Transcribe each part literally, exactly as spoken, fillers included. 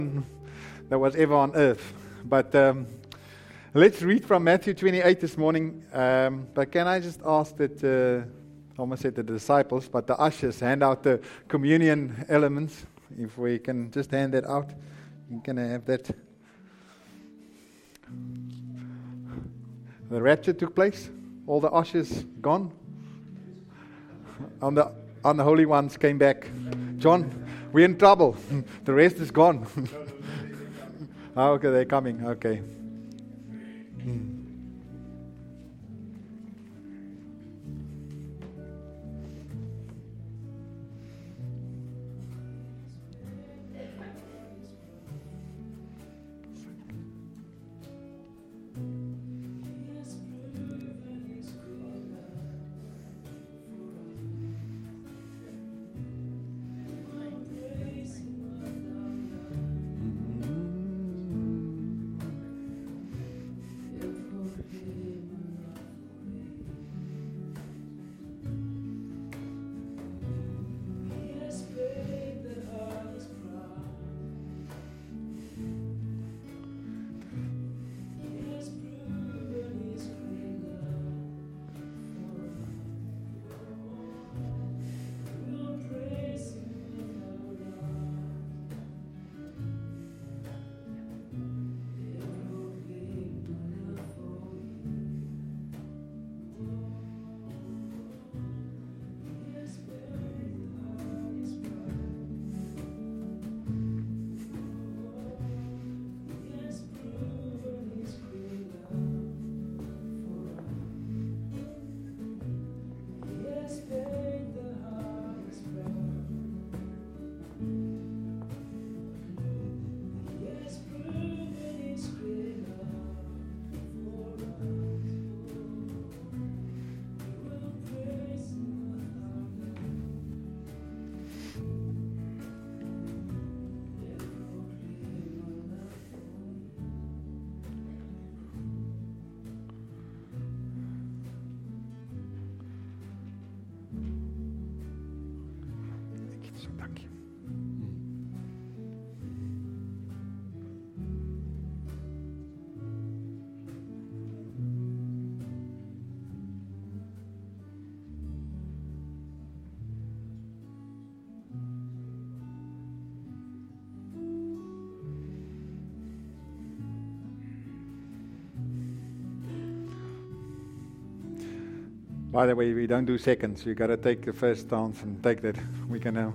that was ever on earth. But um, let's read from Matthew twenty-eight this morning. Um, but can I just ask that, uh, I almost said the disciples, but the ushers hand out the communion elements. If we can just hand that out. You're going to have that. The rapture took place. All the ushers gone. On the, on the holy ones came back. John, we're in trouble. The rest is gone. Oh, okay, they're coming. Okay. Hmm. By the way, we don't do seconds. You got to take the first stance and take that. We can now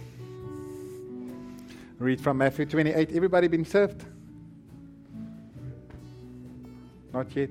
read from Matthew twenty-eight. Everybody been served? Not yet.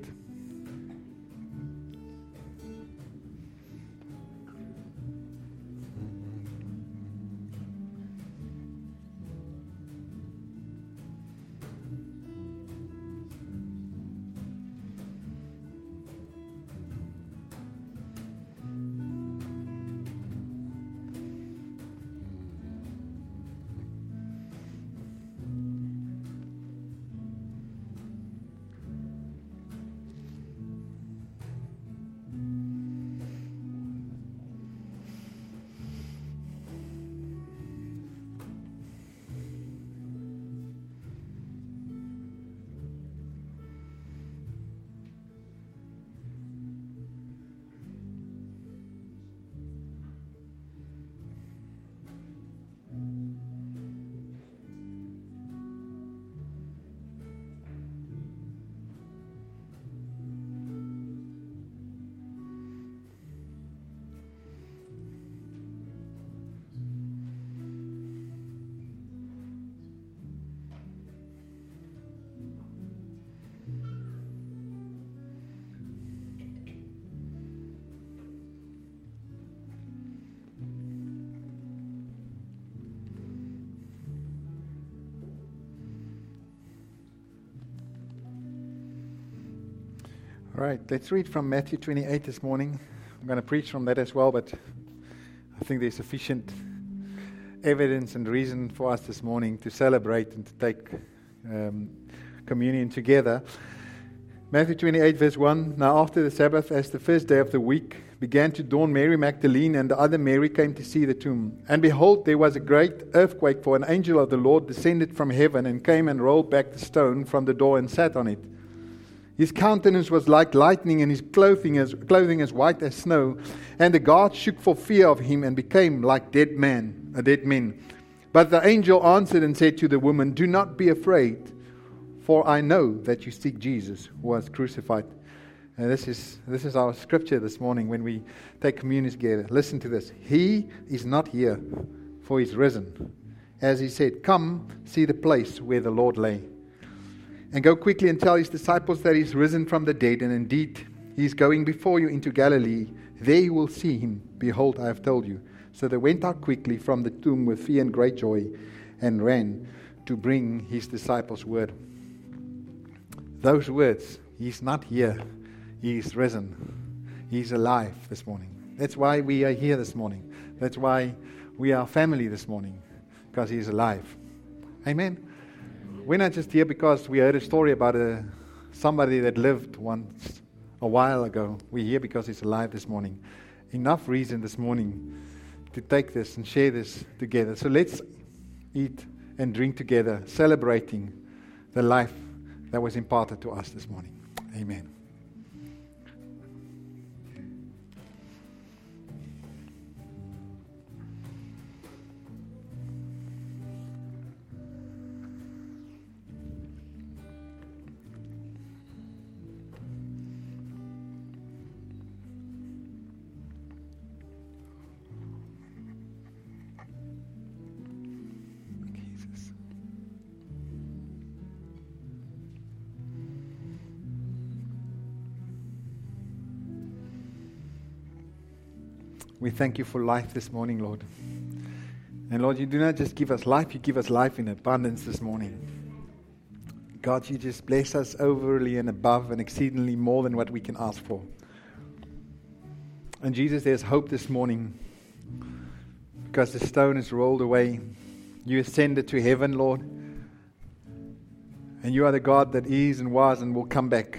All right, let's read from Matthew twenty-eight this morning. I'm going to preach from that as well, but I think there's sufficient evidence and reason for us this morning to celebrate and to take um, communion together. Matthew twenty-eight, verse one. Now after the Sabbath, as the first day of the week began to dawn, Mary Magdalene and the other Mary came to see the tomb. And behold, there was a great earthquake, for an angel of the Lord descended from heaven and came and rolled back the stone from the door and sat on it. His countenance was like lightning, and his clothing as, clothing as white as snow. And the guards shook for fear of him and became like dead men, uh, dead men. But the angel answered and said to the woman, "Do not be afraid, for I know that you seek Jesus who was crucified." And this is this is our scripture this morning when we take communion together. Listen to this. He is not here, for he's risen. As he said, "Come, see the place where the Lord lay. And go quickly and tell his disciples that he's risen from the dead, and indeed he is going before you into Galilee. There you will see him. Behold, I have told you." So they went out quickly from the tomb with fear and great joy, and ran to bring his disciples word. Those words, he's not here, he's risen. He's alive this morning. That's why we are here this morning. That's why we are family this morning, because he's alive. Amen. We're not just here because we heard a story about a, somebody that lived once a while ago. We're here because he's alive this morning. Enough reason this morning to take this and share this together. So let's eat and drink together, celebrating the life that was imparted to us this morning. Amen. We thank you for life this morning, Lord. And Lord, you do not just give us life, you give us life in abundance this morning. God, you just bless us overly and above and exceedingly more than what we can ask for. And Jesus, there's hope this morning because the stone is rolled away. You ascended to heaven, Lord. And you are the God that is and was and will come back.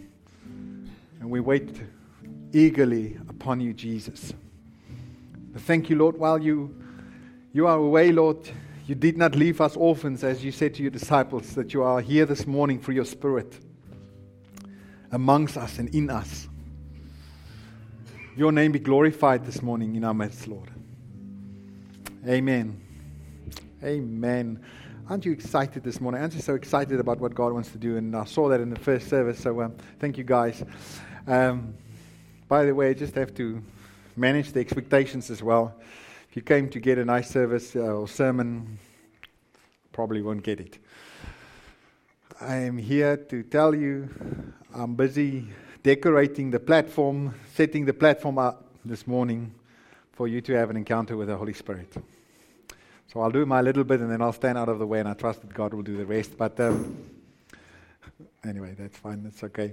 And we wait eagerly upon you, Jesus. Thank you, Lord, while you you are away, Lord, you did not leave us orphans, as you said to your disciples, that you are here this morning for your Spirit amongst us and in us. Your name be glorified this morning in our midst, Lord. Amen. Amen. Aren't you excited this morning? Aren't you so excited about what God wants to do? And I saw that in the first service, so um, thank you, guys. Um, by the way, I just have to manage the expectations as well. If you came to get a nice service uh, or sermon, probably won't get it. I am here to tell you I'm busy decorating the platform, setting the platform up this morning for you to have an encounter with the Holy Spirit. So I'll do my little bit and then I'll stand out of the way, and I trust that God will do the rest. But um, anyway, that's fine. That's okay.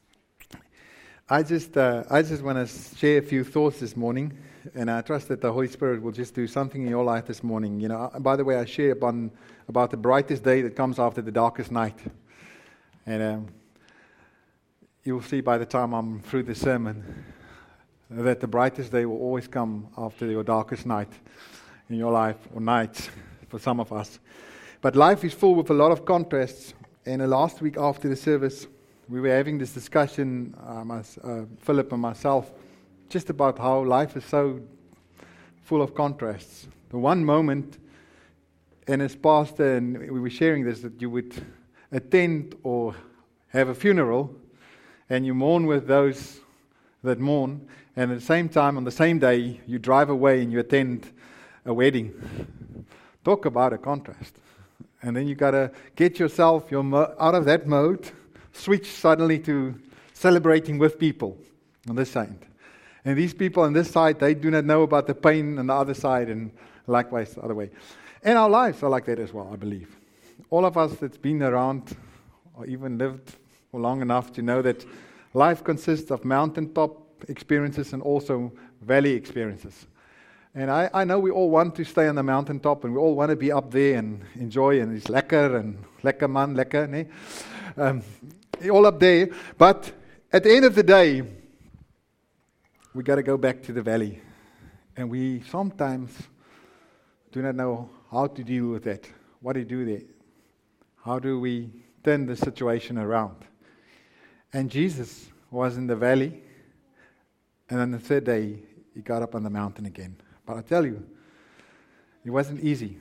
I just uh, I just want to share a few thoughts this morning, and I trust that the Holy Spirit will just do something in your life this morning. You know, by the way, I share upon, about the brightest day that comes after the darkest night, and um, you'll see by the time I'm through the sermon that the brightest day will always come after your darkest night in your life, or nights for some of us. But life is full with a lot of contrasts, and uh, last week after the service, we were having this discussion, uh, my, uh, Philip and myself, just about how life is so full of contrasts. The one moment, and as pastor, and we were sharing this, that you would attend or have a funeral, and you mourn with those that mourn, and at the same time, on the same day, you drive away and you attend a wedding. Talk about a contrast. And then you got to get yourself your mo- out of that mode, switch suddenly to celebrating with people on this side. And these people on this side, they do not know about the pain on the other side, and likewise the other way. And our lives are like that as well, I believe. All of us that's been around or even lived for long enough to know that life consists of mountaintop experiences and also valley experiences. And I, I know we all want to stay on the mountaintop, and we all want to be up there and enjoy, and it's lekker and lekker man, lekker, nee? Um, all up there. But at the end of the day, we got to go back to the valley. And we sometimes do not know how to deal with that. What do you do there? How do we turn the situation around? And Jesus was in the valley, and on the third day, he got up on the mountain again. But I tell you, it wasn't easy.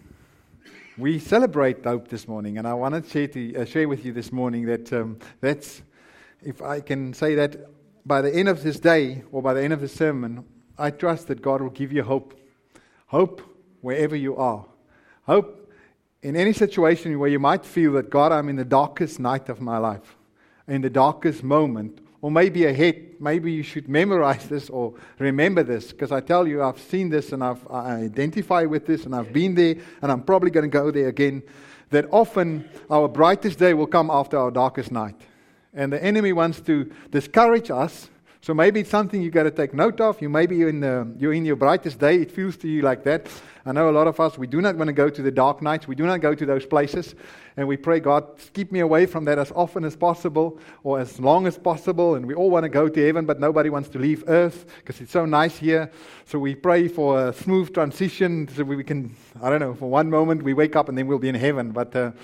We celebrate hope this morning, and I want to share, to, uh, share with you this morning that um, that's, if I can say that, by the end of this day, or by the end of the sermon, I trust that God will give you hope. Hope wherever you are. Hope in any situation where you might feel that, God, I'm in the darkest night of my life, in the darkest moment, or maybe ahead. Maybe you should memorize this or remember this, because I tell you, I've seen this and I've, I identify with this and I've been there and I'm probably going to go there again, that often our brightest day will come after our darkest night. And the enemy wants to discourage us. So maybe it's something you got to take note of. You maybe you're in the, you're in your brightest day. It feels to you like that. I know a lot of us, we do not want to go to the dark nights. We do not go to those places. And we pray, God, keep me away from that as often as possible or as long as possible. And we all want to go to heaven, but nobody wants to leave earth because it's so nice here. So we pray for a smooth transition so we can, I don't know, for one moment we wake up and then we'll be in heaven. But uh,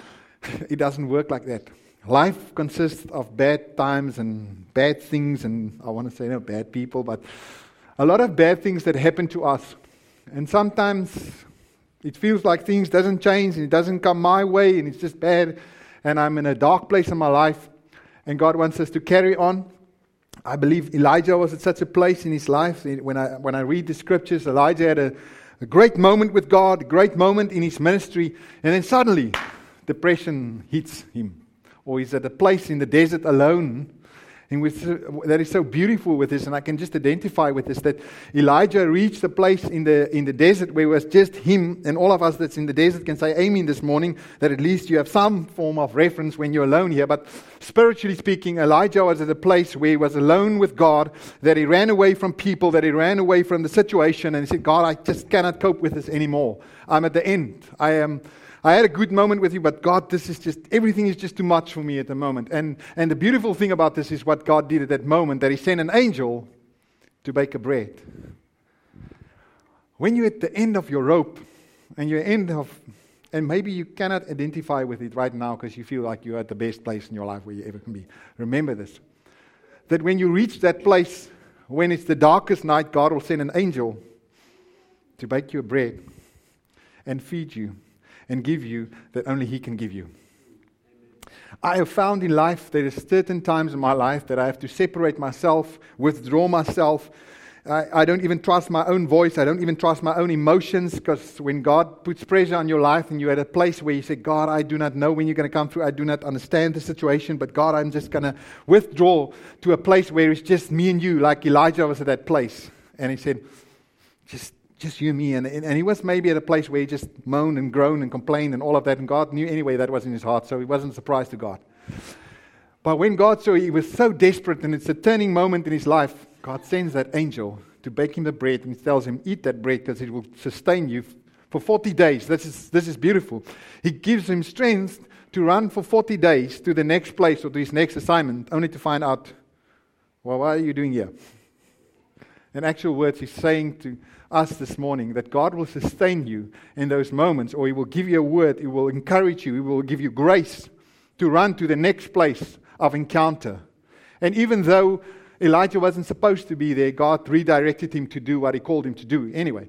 it doesn't work like that. Life consists of bad times and bad things, and I want to say no bad people, but a lot of bad things that happen to us. And sometimes it feels like things doesn't change and it doesn't come my way and it's just bad and I'm in a dark place in my life and God wants us to carry on. I believe Elijah was at such a place in his life. When I when I read the scriptures, Elijah had a, a great moment with God, a great moment in his ministry, and then suddenly depression hits him. Or he's at a place in the desert alone. And with, that is so beautiful with this, and I can just identify with this, that Elijah reached a place in the in the desert where it was just him, and all of us that's in the desert can say amen this morning, that at least you have some form of reference when you're alone here. But spiritually speaking, Elijah was at a place where he was alone with God, that he ran away from people, that he ran away from the situation, and he said, God, I just cannot cope with this anymore. I'm at the end. I am... I had a good moment with you, but God, this is just, everything is just too much for me at the moment. And and the beautiful thing about this is what God did at that moment, that He sent an angel to bake a bread. When you're at the end of your rope, and you're end of, and maybe you cannot identify with it right now because you feel like you're at the best place in your life where you ever can be. Remember this, that when you reach that place, when it's the darkest night, God will send an angel to bake you a bread and feed you and give you that only He can give you. I have found in life there is certain times in my life that I have to separate myself, withdraw myself. I, I don't even trust my own voice. I don't even trust my own emotions, because when God puts pressure on your life and you're at a place where you say, God, I do not know when you're going to come through. I do not understand the situation, but God, I'm just going to withdraw to a place where it's just me and you, like Elijah was at that place. And he said, just Just you and me. And, and he was maybe at a place where he just moaned and groaned and complained and all of that. And God knew anyway that was in his heart. So he wasn't surprised to God. But when God saw he was so desperate and it's a turning moment in his life, God sends that angel to bake him the bread. And he tells him, eat that bread because it will sustain you for forty days. This is, this is beautiful. He gives him strength to run for forty days to the next place or to his next assignment, only to find out, well, what are you doing here? In actual words, he's saying to us this morning that God will sustain you in those moments, or He will give you a word, He will encourage you, He will give you grace to run to the next place of encounter. And even though Elijah wasn't supposed to be there, God redirected him to do what He called him to do anyway.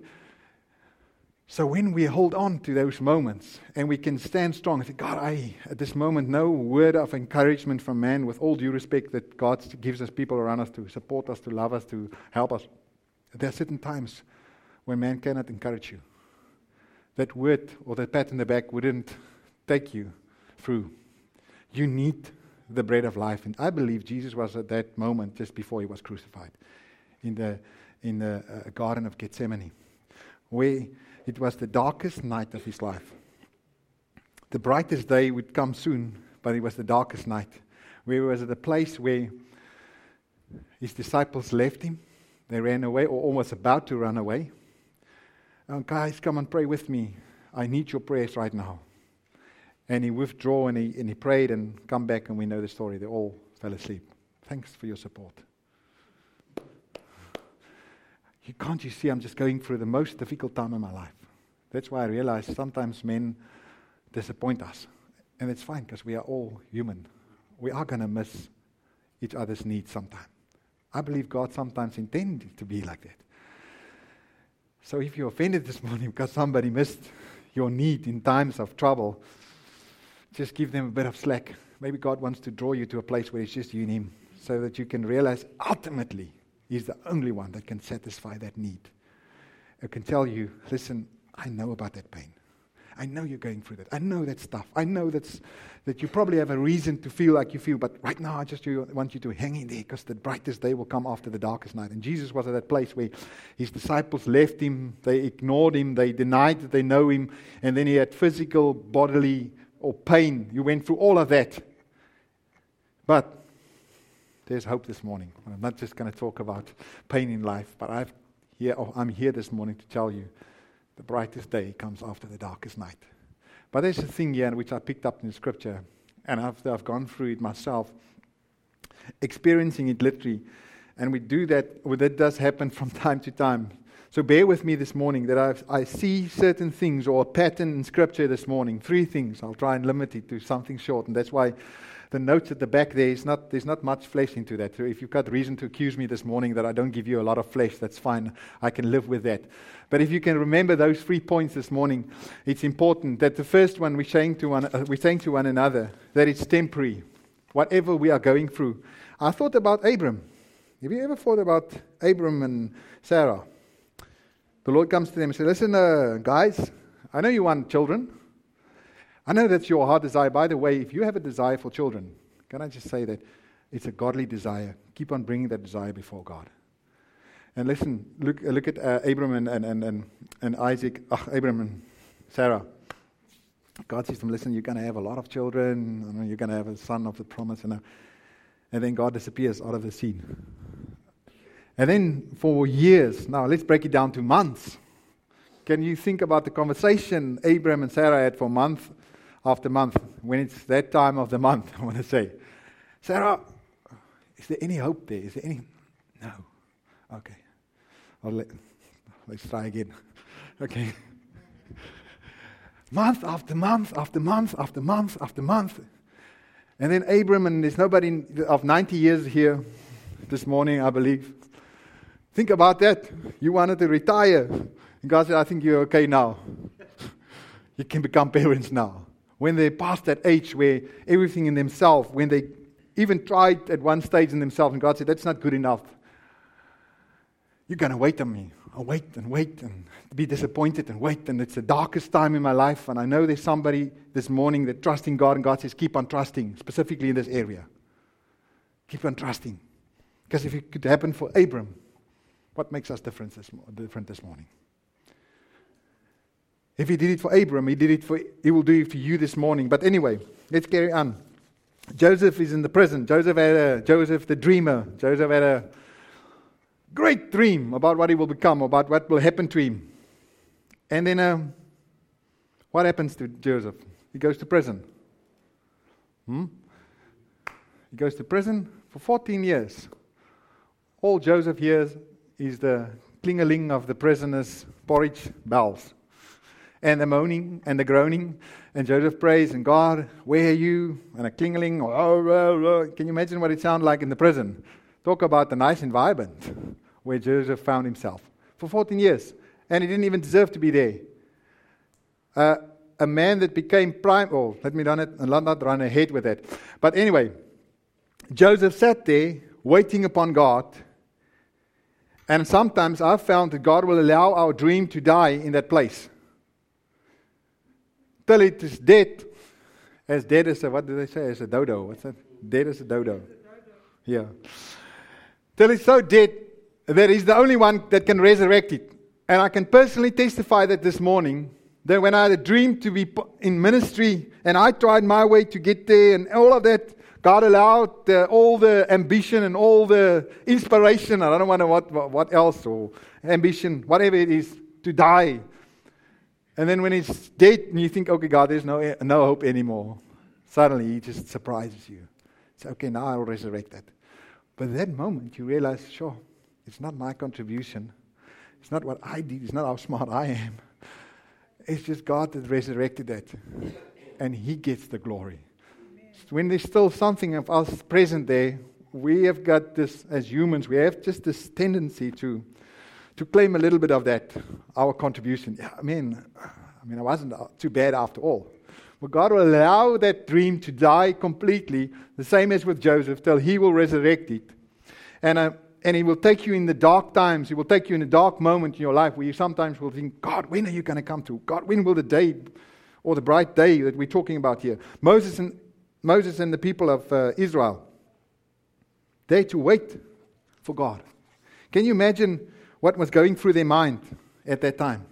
So when we hold on to those moments and we can stand strong and say, God, I, at this moment, no word of encouragement from man, with all due respect that God gives us people around us to support us, to love us, to help us. There are certain times when man cannot encourage you. That word or that pat in the back wouldn't take you through. You need the bread of life. And I believe Jesus was at that moment just before He was crucified in the, in the uh, Garden of Gethsemane, where it was the darkest night of His life. The brightest day would come soon, but it was the darkest night, where He was at a place where His disciples left Him. They ran away, or almost about to run away. Oh, guys, come and pray with me. I need your prayers right now. And he withdrew and he, and he prayed and come back, and we know the story. They all fell asleep. Thanks for your support. You can't you see I'm just going through the most difficult time in my life. That's why I realize sometimes men disappoint us. And it's fine because we are all human. We are going to miss each other's needs sometime. I believe God sometimes intended it to be like that. So if you're offended this morning because somebody missed your need in times of trouble, just give them a bit of slack. Maybe God wants to draw you to a place where it's just you and Him, so that you can realize ultimately He's the only one that can satisfy that need. I can tell you, listen, I know about that pain. I know you're going through that. I know that stuff. I know that's, that you probably have a reason to feel like you feel, but right now I just want you to hang in there, because the brightest day will come after the darkest night. And Jesus was at that place where His disciples left Him, they ignored Him, they denied that they know Him, and then He had physical, bodily, or pain. You went through all of that. But there's hope this morning. I'm not just going to talk about pain in life, but I've here, oh, I'm here this morning to tell you the brightest day comes after the darkest night. But there's a thing here which I picked up in the scripture, and after I've gone through it myself, experiencing it literally, and we do that, well, that does happen from time to time. So bear with me this morning that I've, I see certain things or a pattern in scripture this morning. Three things. I'll try and limit it to something short, and that's why the notes at the back there is not, there's not much flesh into that. So if you've got reason to accuse me this morning that I don't give you a lot of flesh, that's fine. I can live with that. But if you can remember those three points this morning, it's important that the first one we're saying to one, uh, we're saying to one another that it's temporary, whatever we are going through. I thought about Abram. Have you ever thought about Abram and Sarah? The Lord comes to them and says, listen, uh, guys, I know you want children. I know that's your heart desire. By the way, if you have a desire for children, can I just say that it's a godly desire. Keep on bringing that desire before God. And listen, look look at uh, Abram and, and, and, and Isaac, uh, Abram and Sarah. God says to them, listen, you're going to have a lot of children. I know you're going to have a son of the promise. And, uh, and then God disappears out of the scene. And then for years, now let's break it down to months. Can you think about the conversation Abram and Sarah had for month after month, when it's that time of the month, I want to say, Sarah, is there any hope there? Is there any? No. Okay. I'll let, let's try again. Okay. Month after month after month after month after month. And then Abram, and there's nobody of ninety years here this morning, I believe. Think about that. You wanted to retire. And God said, I think you're okay now. You can become parents now. When they're past that age where everything in themselves, when they even tried at one stage in themselves, and God said, that's not good enough. You're going to wait on me. I'll wait and wait and be disappointed and wait. And it's the darkest time in my life. And I know there's somebody this morning that trusts in God, and God says, keep on trusting, specifically in this area. Keep on trusting. Because if it could happen for Abram, what makes us different this, different this morning? If He did it for Abram, He did it for, He will do it for you this morning. But anyway, let's carry on. Joseph is in the prison. Joseph had a, Joseph the dreamer. Joseph had a great dream about what he will become, about what will happen to him. And then um, what happens to Joseph? He goes to prison. Hmm? He goes to prison for fourteen years. All Joseph hears is the cling-a-ling of the prisoner's porridge bells. And the moaning and the groaning. And Joseph prays, and God, where are you? And a cling-a-ling. Oh, oh, oh. Can you imagine what it sounded like in the prison? Talk about the nice environment where Joseph found himself for fourteen years. And he didn't even deserve to be there. Uh, a man that became prime... Oh, let me run it and not run ahead with that. But anyway, Joseph sat there waiting upon God. And sometimes I've found that God will allow our dream to die in that place. Till it is dead. As dead as a, what do they say? As a dodo. What's that? Dead as a dodo. Yeah. Till it's so dead that He's the only one that can resurrect it. And I can personally testify that this morning, that when I had a dream to be in ministry, and I tried my way to get there, and all of that, God allowed uh, all the ambition and all the inspiration, I don't know what, what else, or ambition, whatever it is, to die. And then when he's dead, and you think, okay, God, there's no no hope anymore. Suddenly, he just surprises you. It's okay, now I'll resurrect that. But at that moment, you realize, sure, it's not my contribution. It's not what I did. It's not how smart I am. It's just God that resurrected that. And He gets the glory. Amen. When there's still something of us present there, we have got this, as humans, we have just this tendency to to claim a little bit of that, our contribution. Yeah, I mean, I mean, I wasn't too bad after all. But God will allow that dream to die completely, the same as with Joseph, till He will resurrect it. And uh, and He will take you in the dark times. He will take you in a dark moment in your life where you sometimes will think, God, when are you going to come through? God, when will the day, or the bright day that we're talking about here? Moses and Moses and the people of uh, Israel, they had to wait for God. Can you imagine what was going through their mind at that time?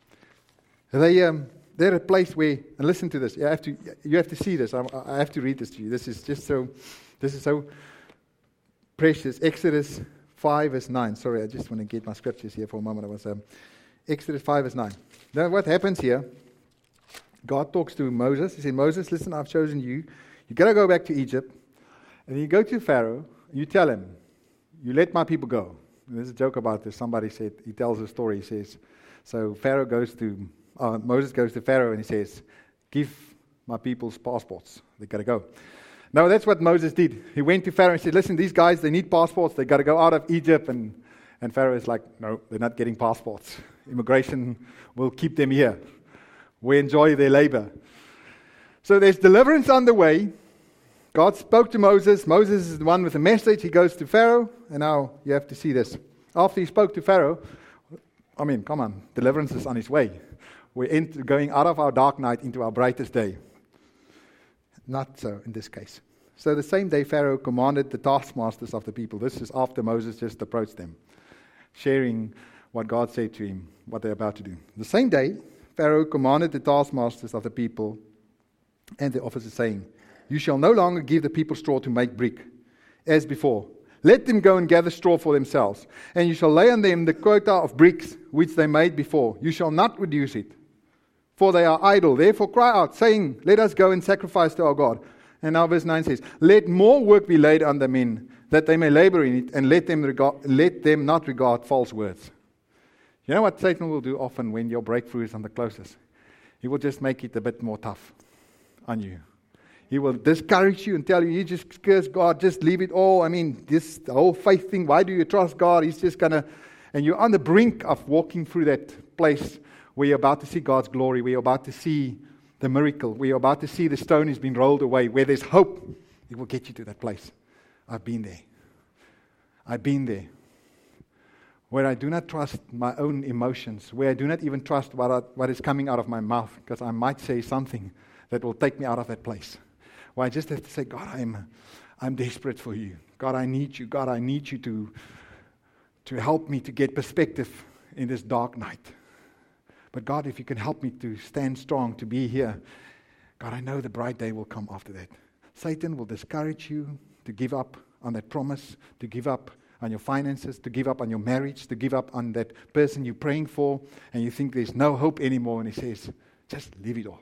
They, um, they're at a place where, and listen to this, you have to, you have to see this, I, I have to read this to you. This is just so, this is so precious. Exodus five verse nine. Sorry, I just want to get my scriptures here for a moment. I was, um, Exodus five verse nine. Now what happens here, God talks to Moses. He said, Moses, listen, I've chosen you. You've got to go back to Egypt. And you go to Pharaoh, you tell him, you let my people go. There's a joke about this. Somebody said, he tells a story. He says, so Pharaoh goes to, uh, Moses goes to Pharaoh and he says, give my people's passports. They've got to go. No, that's what Moses did. He went to Pharaoh and said, listen, these guys, they need passports. They've got to go out of Egypt. And, and Pharaoh is like, no, they're not getting passports. Immigration will keep them here. We enjoy their labor. So there's deliverance on the way. God spoke to Moses. Moses is the one with the message. He goes to Pharaoh. And now you have to see this. After he spoke to Pharaoh, I mean, come on, deliverance is on its way. We're ent- going out of our dark night into our brightest day. Not so in this case. So the same day Pharaoh commanded the taskmasters of the people. This is after Moses just approached them, sharing what God said to him, what they're about to do. The same day, Pharaoh commanded the taskmasters of the people and the officers, saying, you shall no longer give the people straw to make brick, as before. Let them go and gather straw for themselves, and you shall lay on them the quota of bricks which they made before. You shall not reduce it, for they are idle. Therefore cry out, saying, let us go and sacrifice to our God. And now verse nine says, let more work be laid on the men, that they may labor in it, and let them regard, let them not regard false words. You know what Satan will do often when your breakthrough is on the closest? He will just make it a bit more tough on you. He will discourage you and tell you, you just curse God, just leave it all. I mean, this the whole faith thing, why do you trust God? He's just going to, and you're on the brink of walking through that place where you're about to see God's glory, where you're about to see the miracle, where you're about to see the stone has been rolled away, where there's hope. It will get you to that place. I've been there. I've been there. Where I do not trust my own emotions, where I do not even trust what, I, what is coming out of my mouth, because I might say something that will take me out of that place. Where I just have to say, God, I'm, I'm desperate for you. God, I need you. God, I need you to, to help me to get perspective in this dark night. But God, if you can help me to stand strong, to be here, God, I know the bright day will come after that. Satan will discourage you to give up on that promise, to give up on your finances, to give up on your marriage, to give up on that person you're praying for, and you think there's no hope anymore, and he says, just leave it all.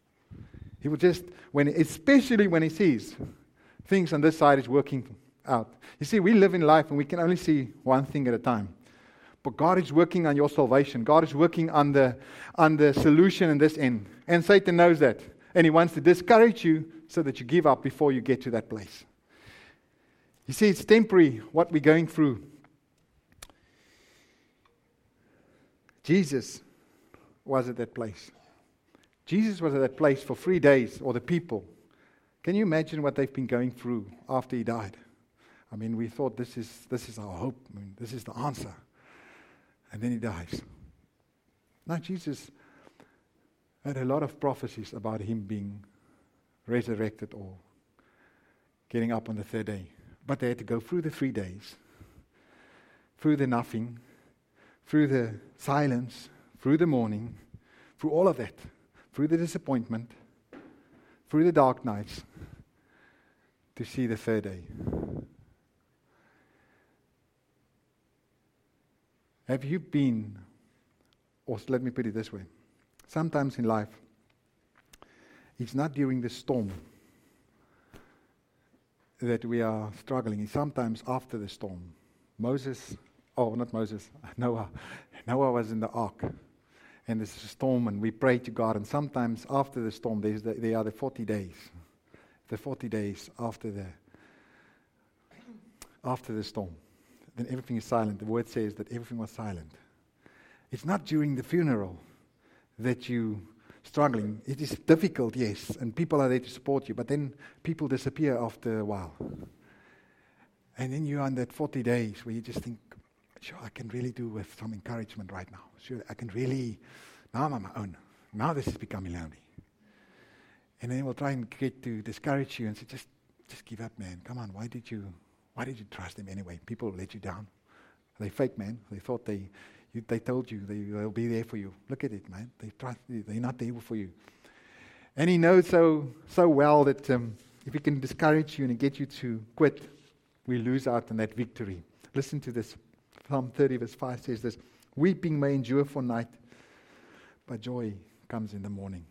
He will just, when, especially when he sees things on this side is working out. You see, we live in life and we can only see one thing at a time. But God is working on your salvation. God is working on the, on the solution in this end. And Satan knows that. And he wants to discourage you so that you give up before you get to that place. You see, it's temporary what we're going through. Jesus was at that place. Jesus was at that place for three days, or the people. Can you imagine what they've been going through after he died? I mean, we thought this is this is our hope. I mean, this is the answer. And then he dies. Now, Jesus had a lot of prophecies about him being resurrected or getting up on the third day. But they had to go through the three days, through the nothing, through the silence, through the morning, through all of that, through the disappointment, through the dark nights, to see the third day. Have you been, or let me put it this way, sometimes in life, it's not during the storm that we are struggling. It's sometimes after the storm. Moses, oh, not Moses, Noah. Noah was in the ark, and there's a storm, and we pray to God, and sometimes after the storm, there's the, there are the forty days. The forty days after the after the storm. Then everything is silent. The word says that everything was silent. It's not during the funeral that you struggling. It is difficult, yes, and people are there to support you, but then people disappear after a while. And then you're on that forty days where you just think, sure, I can really do with some encouragement right now. Sure, I can really, now I'm on my own. Now this is becoming lonely. And then we'll try and get to discourage you and say, just just give up, man. Come on, why did you why did you trust them anyway? People will let you down. They fake, man. They thought they You, they told you they, they'll be there for you. Look at it, man. They trust you. They're not there for you. And he knows so so well that um, if he can discourage you and get you to quit, we lose out on that victory. Listen to this. Psalm thirty verse five says this, weeping may endure for night, but joy comes in the morning.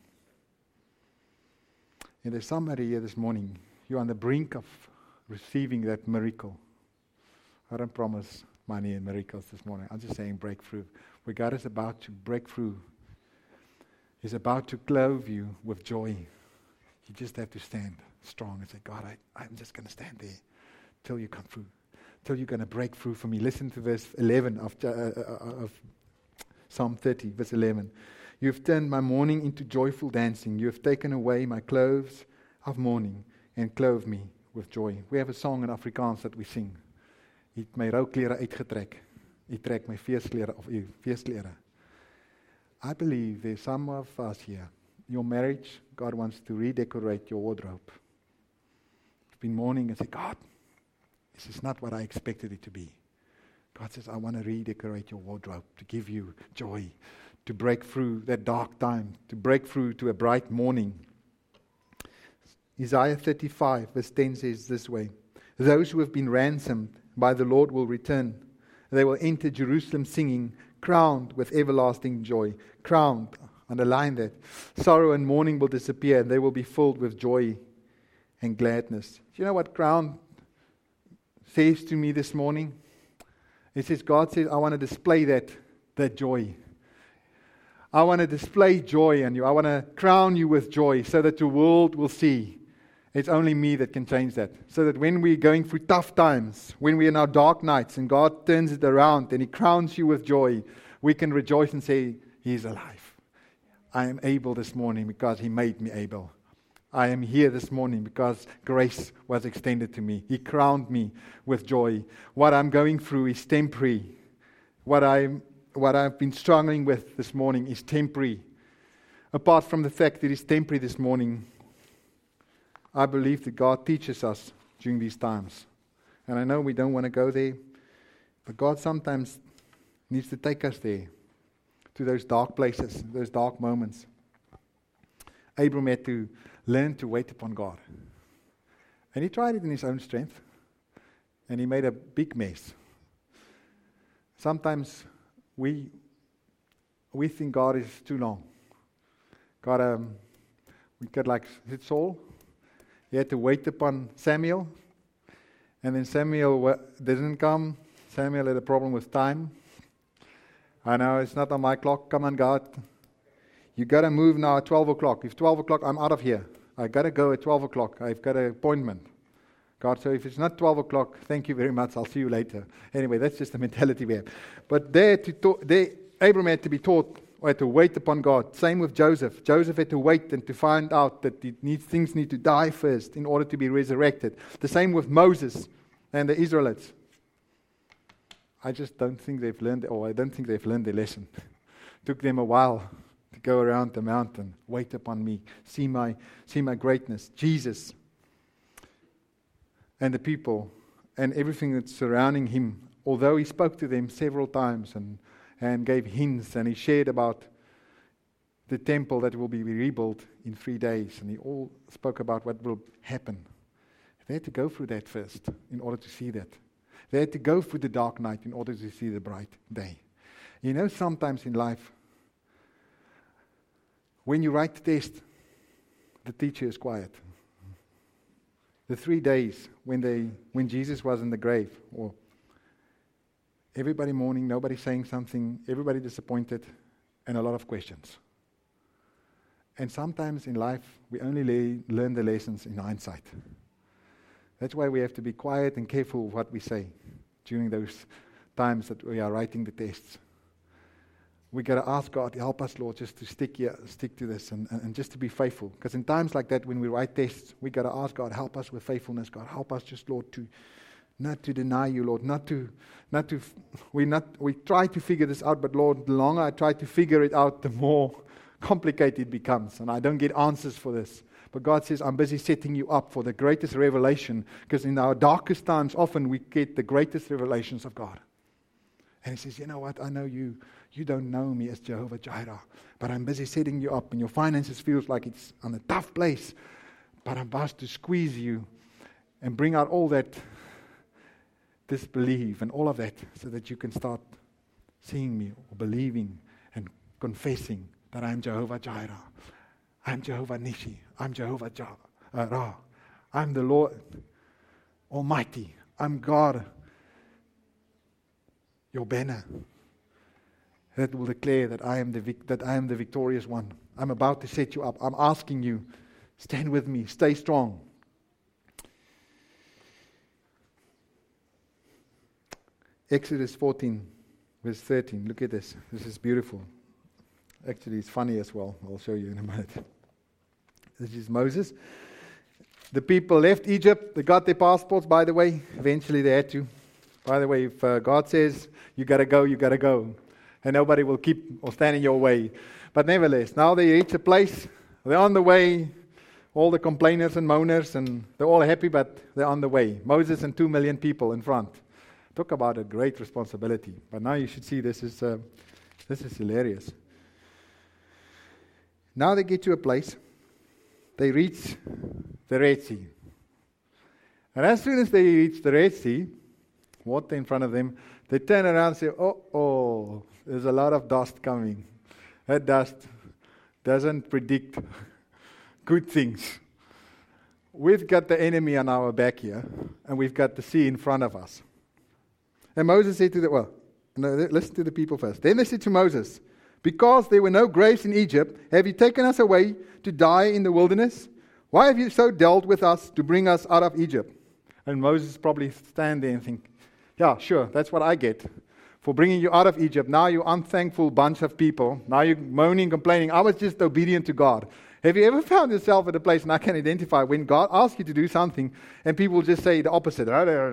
And there's somebody here this morning, you're on the brink of receiving that miracle. I don't promise money and miracles this morning. I'm just saying breakthrough. Where God is about to break through, He's about to clothe you with joy. You just have to stand strong and say, God, I, I'm just going to stand there till you come through, till you're going to break through for me. Listen to verse eleven of, uh, uh, of Psalm thirty, verse eleven. You have turned my mourning into joyful dancing. You have taken away my clothes of mourning and clothed me with joy. We have a song in Afrikaans that we sing. Hy het my rouklere uitgetrek. Hy trek my feesklere of u feesklere. I believe there's some of us here. Your marriage, God wants to redecorate your wardrobe. You've been mourning and say, God, this is not what I expected it to be. God says, I want to redecorate your wardrobe to give you joy, to break through that dark time, to break through to a bright morning. Isaiah thirty-five verse ten says this way, those who have been ransomed by the Lord will return. They will enter Jerusalem singing, crowned with everlasting joy. Crowned, underline that. Sorrow and mourning will disappear, and they will be filled with joy and gladness. Do you know what crown says to me this morning? It says, God says, I want to display that, that joy. I want to display joy in you. I want to crown you with joy so that the world will see it's only me that can change that. So that when we're going through tough times, when we're in our dark nights and God turns it around and He crowns you with joy, we can rejoice and say, He's alive. I am able this morning because He made me able. I am here this morning because grace was extended to me. He crowned me with joy. What I'm going through is temporary. What I'm, what I've been struggling with this morning is temporary. Apart from the fact that it's temporary this morning, I believe that God teaches us during these times. And I know we don't want to go there, but God sometimes needs to take us there, to those dark places, those dark moments. Abram had to learn to wait upon God. And he tried it in his own strength, and he made a big mess. Sometimes we we think God is too long. God, um, we could like, is it Saul? He had to wait upon Samuel, and then Samuel w- didn't come. Samuel had a problem with time. I know, it's not on my clock. Come on, God. You got to move now at twelve o'clock. If twelve o'clock, I'm out of here. I got to go at twelve o'clock. I've got an appointment. God, so if it's not twelve o'clock, thank you very much. I'll see you later. Anyway, that's just the mentality we have. But there, to talk, there Abraham had to be taught, or had to wait upon God. Same with Joseph. Joseph had to wait and to find out that it needs, things need to die first in order to be resurrected. The same with Moses and the Israelites. I just don't think they've learned, or I don't think they've learned their lesson. It took them a while to go around the mountain, wait upon me, see my, see my greatness. Jesus and the people and everything that's surrounding him, although he spoke to them several times and and gave hints, and he shared about the temple that will be rebuilt in three days, and he all spoke about what will happen. They had to go through that first in order to see that. They had to go through the dark night in order to see the bright day. You know, sometimes in life, When you write the test, the teacher is quiet. The three days when they, when Jesus was in the grave, or everybody mourning, nobody saying something, everybody disappointed, and a lot of questions. And sometimes in life, we only lay, learn the lessons in hindsight. That's why we have to be quiet and careful of what we say during those times that we are writing the tests. We got to ask God, help us, Lord, just to stick here, stick to this, and, and, and just to be faithful. Because in times like that, when we write tests, we got to ask God, help us with faithfulness. God, help us, just Lord, to not to deny you, Lord, not to, not to. We not we try to figure this out, but Lord, the longer I try to figure it out, the more complicated it becomes, and I don't get answers for this. But God says, I'm busy setting you up for the greatest revelation, because in our darkest times, often we get the greatest revelations of God. And He says, you know what, I know you, you don't know me as Jehovah Jireh, but I'm busy setting you up, and your finances feels like it's on a tough place, but I'm about to squeeze you and bring out all that disbelief and all of that, so that you can start seeing me or believing and confessing that I'm Jehovah Jireh. I'm Jehovah Nishi. I'm Jehovah Jireh. I'm the Lord Almighty. I'm God, your banner, that will declare that I am the vic- that I am the victorious one. I'm about to set you up. I'm asking you, stand with me, stay strong. Exodus fourteen, verse thirteen. Look at this. This is beautiful. Actually, it's funny as well. I'll show you in a minute. This is Moses. The people left Egypt. They got their passports, by the way. Eventually they had to. By the way, if uh, God says, you got to go, you got to go. And nobody will keep or stand in your way. But nevertheless, now they reach a place. They're on the way. All the complainers and moaners, and they're all happy, but they're on the way. Moses and two million people in front. Talk about a great responsibility. But now you should see this is uh, this is hilarious. Now they get to a place. They reach the Red Sea. And as soon as they reach the Red Sea, water in front of them, they turn around and say, oh, oh, there's a lot of dust coming. That dust doesn't predict good things. We've got the enemy on our back here, and we've got the sea in front of us. And Moses said to the, well, no, listen to the people first. Then they said to Moses, because there were no graves in Egypt, have you taken us away to die in the wilderness? Why have you so dealt with us to bring us out of Egypt? And Moses probably stand there and think, yeah, sure, that's what I get for bringing you out of Egypt. Now you unthankful bunch of people. Now you're moaning, complaining. I was just obedient to God. Have you ever found yourself at a place, and I can identify, when God asks you to do something, and people just say the opposite.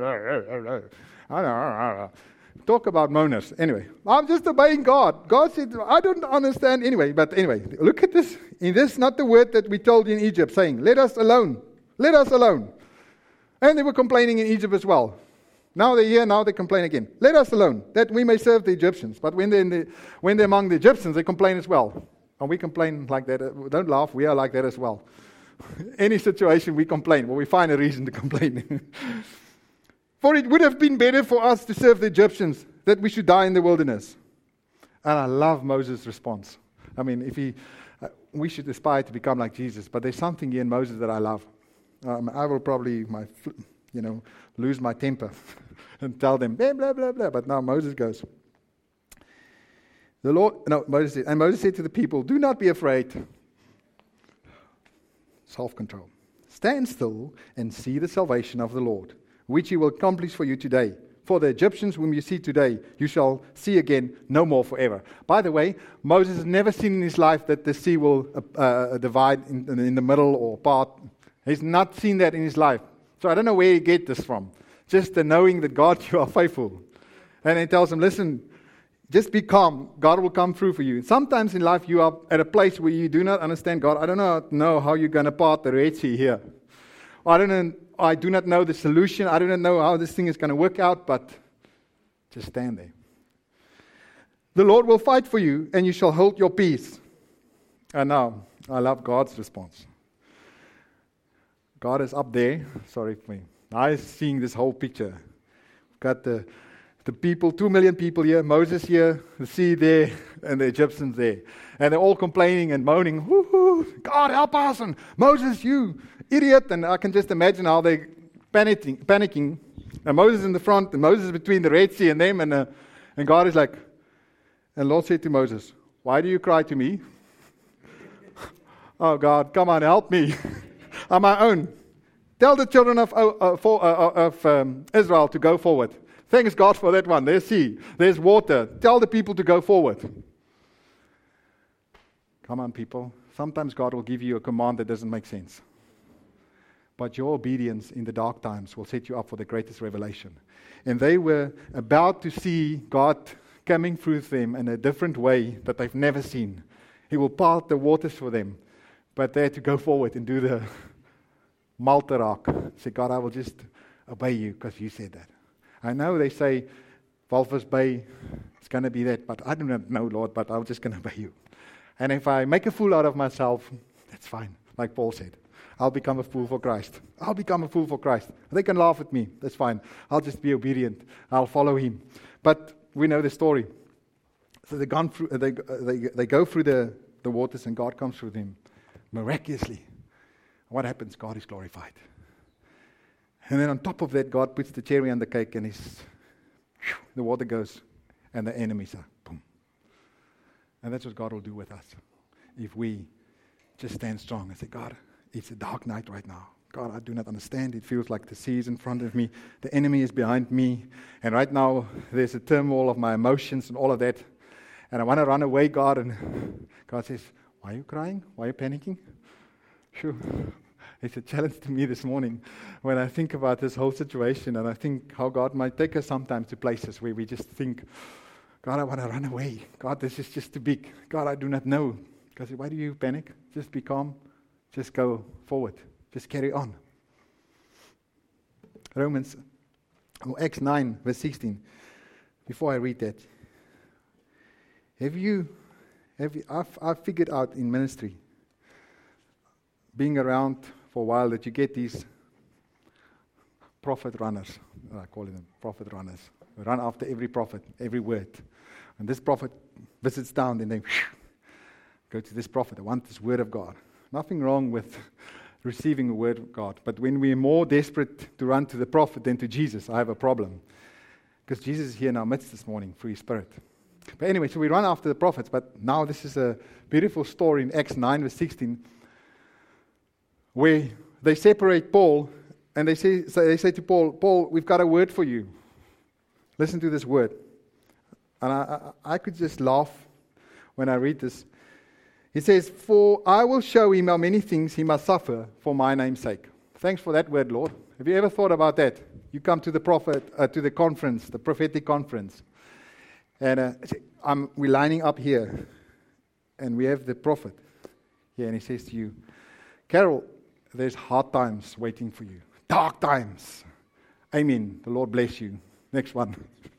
Talk about moaners. Anyway, I'm just obeying God. God said, I don't understand anyway. But anyway, look at this. In this, not the word that we told you in Egypt, saying, let us alone. Let us alone. And they were complaining in Egypt as well. Now they're here, now they complain again. Let us alone, that we may serve the Egyptians. But when they're, in the, when they're among the Egyptians, they complain as well. And we complain like that. Don't laugh, we are like that as well. Any situation we complain. Well, we find a reason to complain. For it would have been better for us to serve the Egyptians, that we should die in the wilderness. And I love Moses' response. I mean, if he, uh, we should aspire to become like Jesus. But there's something here in Moses that I love. Um, I will probably, my, you know, lose my temper and tell them blah blah blah blah. But now Moses goes. The Lord, no, Moses said, and Moses said to the people, "Do not be afraid." Self-control. Stand still and see the salvation of the Lord, which He will accomplish for you today. For the Egyptians whom you see today, you shall see again no more forever. By the way, Moses has never seen in his life that the sea will uh, uh, divide in, in the middle or part. He's not seen that in his life. So I don't know where he get this from. Just the knowing that God, you are faithful. And he tells him, listen, just be calm. God will come through for you. Sometimes in life you are at a place where you do not understand God. I don't know, know how you're going to part the Red Sea here. I don't know. I do not know the solution. I do not know how this thing is going to work out, but just stand there. The Lord will fight for you, and you shall hold your peace. And now, I love God's response. God is up there. Sorry for me. I'm seeing this whole picture. We've got the The people, two million people here, Moses here, the sea there, and the Egyptians there. And they're all complaining and moaning, woo-hoo, God help us, and Moses, you idiot. And I can just imagine how they're panicking, panicking. And Moses in the front, and Moses between the Red Sea and them, and, uh, and God is like, and Lord said to Moses, why do you cry to me? Oh God, come on, help me. On my own. Tell the children of, uh, for, uh, of um, Israel to go forward. Thanks God for that one. There's sea. There's water. Tell the people to go forward. Come on, people. Sometimes God will give you a command that doesn't make sense. But your obedience in the dark times will set you up for the greatest revelation. And they were about to see God coming through them in a different way that they've never seen. He will part the waters for them. But they had to go forward and do the Malta rock. Say, God, I will just obey you because you said that. I know they say, Walvis Bay, it's going to be that, but I do not know, Lord, but I'm just going to obey you. And if I make a fool out of myself, that's fine, like Paul said. I'll become a fool for Christ. I'll become a fool for Christ. They can laugh at me, that's fine. I'll just be obedient. I'll follow him. But we know the story. So they, gone through, they, they, they go through the, the waters and God comes through them miraculously. What happens? God is glorified. And then on top of that, God puts the cherry on the cake and he's, the water goes and the enemies are boom. And that's what God will do with us. If we just stand strong and say, God, it's a dark night right now. God, I do not understand. It feels like the sea is in front of me. The enemy is behind me. And right now, there's a turmoil of my emotions and all of that. And I want to run away, God. And God says, why are you crying? Why are you panicking? Sure. It's a challenge to me this morning when I think about this whole situation and I think how God might take us sometimes to places where we just think, God, I want to run away. God, this is just too big. God, I do not know. God said, why do you panic? Just be calm. Just go forward. Just carry on. Romans, oh, Acts nine, verse sixteen. Before I read that, have you, have you I've, I've figured out in ministry, being around for a while, that you get these prophet runners. I call them prophet runners. They run after every prophet, every word. And this prophet visits down, and they go to this prophet. I want this word of God. Nothing wrong with receiving a word of God. But when we're more desperate to run to the prophet than to Jesus, I have a problem. Because Jesus is here in our midst this morning through his Spirit. But anyway, so we run after the prophets. But now this is a beautiful story in Acts nine, verse sixteen. Where they separate Paul, and they say, so they say to Paul, Paul, we've got a word for you. Listen to this word. And I, I, I could just laugh when I read this. He says, for I will show him how many things he must suffer for my name's sake. Thanks for that word, Lord. Have you ever thought about that? You come to the prophet, uh, to the conference, the prophetic conference. And uh, I'm, we're lining up here. And we have the prophet here. And he says to you, Carol, there's hard times waiting for you. Dark times. Amen. The Lord bless you. Next one.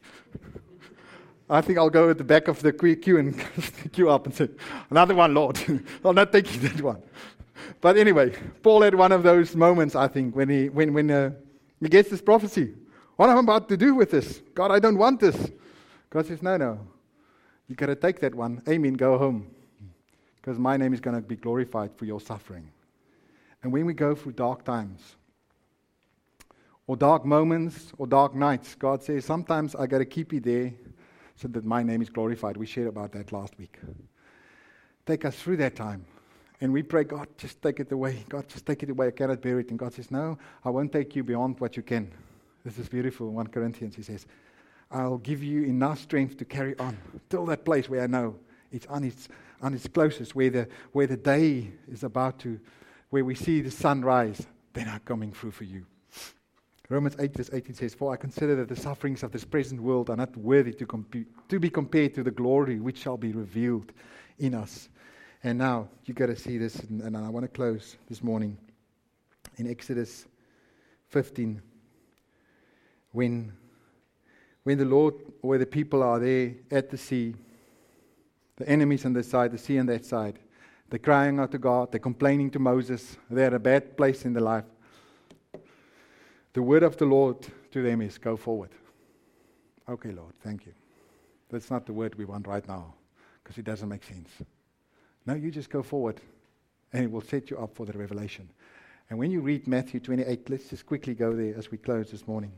I think I'll go at the back of the queue and queue up and say, another one, Lord. I'll not take that one. But anyway, Paul had one of those moments, I think, when he when when uh, he gets this prophecy. What am I about to do with this? God, I don't want this. God says, no, no. You got to take that one. Amen. Go home. Because my name is going to be glorified for your suffering. And when we go through dark times, or dark moments, or dark nights, God says, sometimes I got to keep you there so that my name is glorified. We shared about that last week. Take us through that time. And we pray, God, just take it away. God, just take it away. I cannot bear it. And God says, no, I won't take you beyond what you can. This is beautiful. In First Corinthians, he says, I'll give you enough strength to carry on till that place where I know it's on its, on its closest, where the, where the day is about to, where we see the sun rise. Then I'm coming through for you. Romans eight verse eighteen says, for I consider that the sufferings of this present world are not worthy to, compu- to be compared to the glory which shall be revealed in us. And now, you got to see this, and, and I want to close this morning in Exodus fifteen. When, when the Lord, where the people are there at the sea, the enemies on this side, the sea on that side, they're crying out to God, they're complaining to Moses, they're at a bad place in their life. The word of the Lord to them is, go forward. Okay, Lord, thank you. That's not the word we want right now, because it doesn't make sense. No, you just go forward, and it will set you up for the revelation. And when you read Matthew twenty-eight, let's just quickly go there as we close this morning.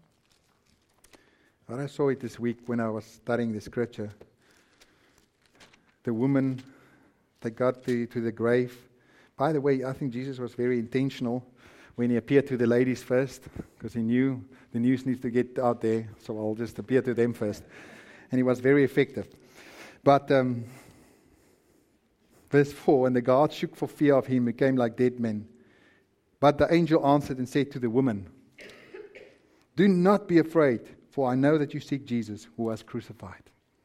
But I saw it this week when I was studying the scripture. The woman, they got to, to the grave. By the way, I think Jesus was very intentional when he appeared to the ladies first, because he knew the news needs to get out there, so I'll just appear to them first. And he was very effective. But um, verse four, and the guards shook for fear of him, became like dead men. But the angel answered and said to the woman, do not be afraid, for I know that you seek Jesus who was crucified.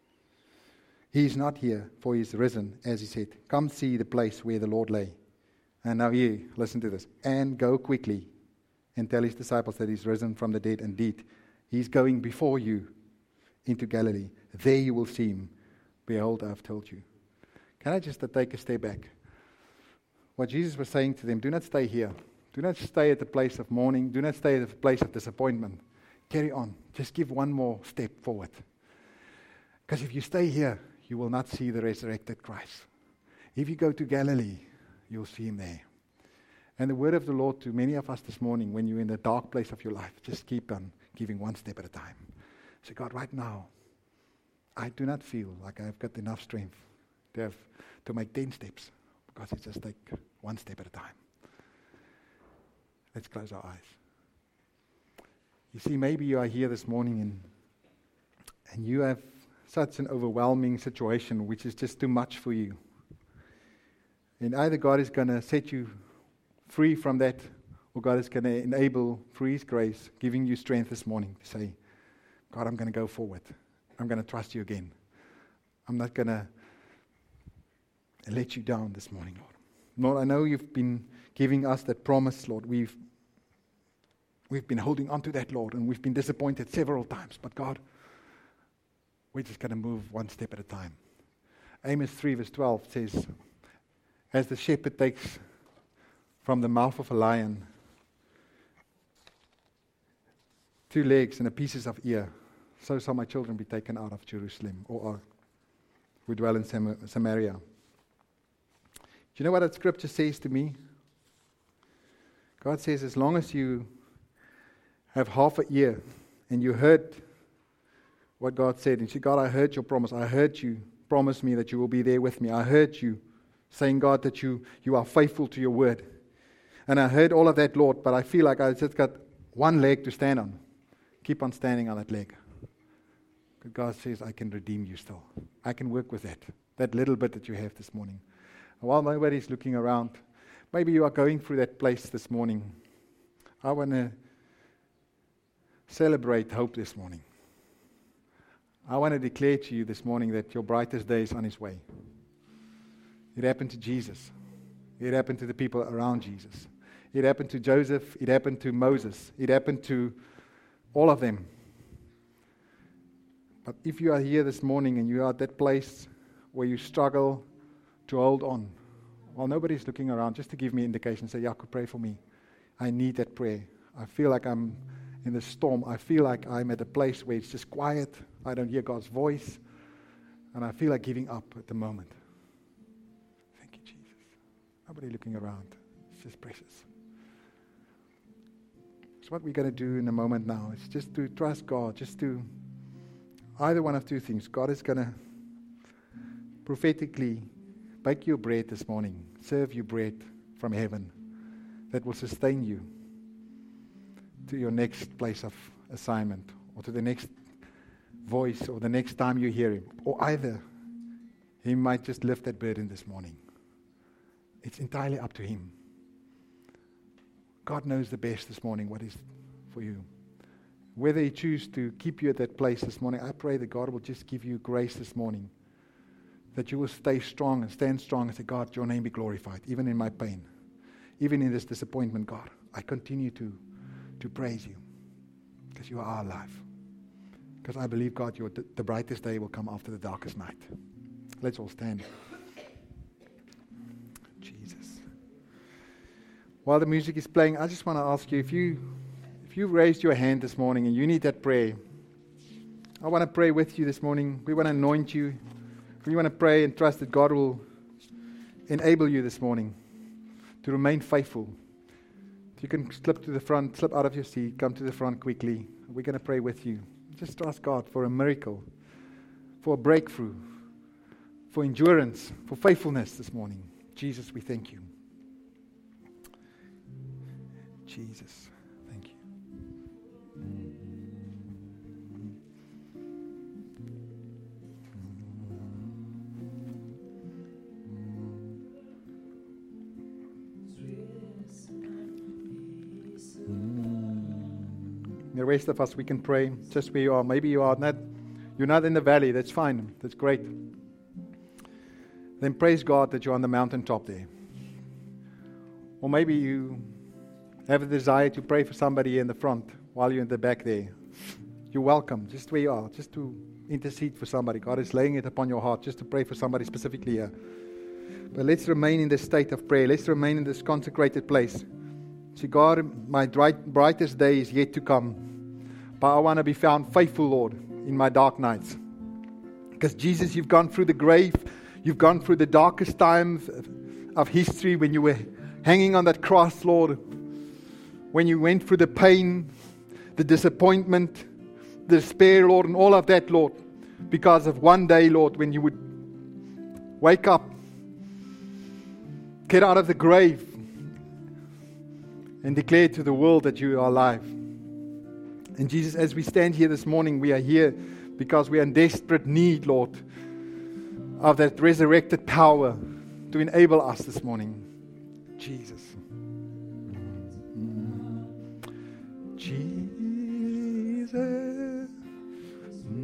He is not here, for he is risen, as he said. Come see the place where the Lord lay. And now here, listen to this. And go quickly and tell his disciples that he's risen from the dead. Indeed, he's going before you into Galilee. There you will see him. Behold, I have told you. Can I just uh, take a step back? What Jesus was saying to them, do not stay here. Do not stay at the place of mourning. Do not stay at the place of disappointment. Carry on. Just give one more step forward. Because if you stay here, you will not see the resurrected Christ. If you go to Galilee, you'll see him there. And the word of the Lord to many of us this morning, when you're in the dark place of your life, just keep on giving one step at a time. Say, God, right now, I do not feel like I've got enough strength to have to make ten steps, because it's just take one step at a time. Let's close our eyes. You see, maybe you are here this morning and and you have such an overwhelming situation which is just too much for you. And either God is going to set you free from that, or God is going to enable, through his grace, giving you strength this morning to say, God, I'm going to go forward. I'm going to trust you again. I'm not going to let you down this morning, Lord. Lord, I know you've been giving us that promise, Lord. We've we've been holding on to that, Lord, and we've been disappointed several times. But God, we're just going to move one step at a time. Amos three verse twelve says, as the shepherd takes from the mouth of a lion two legs and a pieces of ear, so shall my children be taken out of Jerusalem, or are, who dwell in Sam- Samaria. Do you know what that scripture says to me? God says, as long as you have half a ear and you heard what God said, and you say, God, I heard your promise. I heard you promise me that you will be there with me. I heard you saying, God, that you, you are faithful to your word. And I heard all of that, Lord, but I feel like I just got one leg to stand on. Keep on standing on that leg. Because God says, I can redeem you still. I can work with that. That little bit that you have this morning. While nobody's looking around, maybe you are going through that place this morning. I want to celebrate hope this morning. I want to declare to you this morning that your brightest day is on its way. It happened to Jesus. It happened to the people around Jesus. It happened to Joseph. It happened to Moses. It happened to all of them. But if you are here this morning and you are at that place where you struggle to hold on, while nobody's looking around, just to give me indication, say, Jacob, pray for me. I need that prayer. I feel like I'm in the storm. I feel like I'm at a place where it's just quiet. I don't hear God's voice. And I feel like giving up at the moment. Thank you, Jesus. Nobody looking around. It's just precious. So what we're going to do in a moment now is just to trust God, just to either one of two things. God is going to prophetically bake you bread this morning, serve you bread from heaven that will sustain you to your next place of assignment, or to the next voice, or the next time you hear him. Or either he might just lift that burden this morning. It's entirely up to him. God knows the best this morning what is for you. Whether he chooses to keep you at that place this morning, I pray that God will just give you grace this morning, that you will stay strong and stand strong and say, God, your name be glorified, even in my pain, even in this disappointment, God. I continue to, to praise you because you are alive. Because I believe, God, your, the brightest day will come after the darkest night. Let's all stand. Jesus. While the music is playing, I just want to ask you, if you if you raised your hand this morning and you need that prayer, I want to pray with you this morning. We want to anoint you. We want to pray and trust that God will enable you this morning to remain faithful. If you can slip to the front, slip out of your seat, come to the front quickly. We're going to pray with you. Just ask God for a miracle, for a breakthrough, for endurance, for faithfulness this morning. Jesus, we thank you. Jesus, thank you. The rest of us, we can pray just where you are. Maybe you are not, you're not in the valley. That's fine. That's great. Then praise God that you're on the mountaintop there. Or maybe you have a desire to pray for somebody in the front while you're in the back there. You're welcome, just where you are, just to intercede for somebody. God is laying it upon your heart just to pray for somebody specifically here. But let's remain in this state of prayer. Let's remain in this consecrated place. See, God, my brightest day is yet to come. But I want to be found faithful, Lord, in my dark nights. Because Jesus, you've gone through the grave. You've gone through the darkest times of history when you were hanging on that cross, Lord. When you went through the pain, the disappointment, the despair, Lord, and all of that, Lord. Because of one day, Lord, when you would wake up, get out of the grave, and declare to the world that you are alive. And Jesus, as we stand here this morning, we are here because we are in desperate need, Lord, of that resurrected power to enable us this morning. Jesus. Jesus.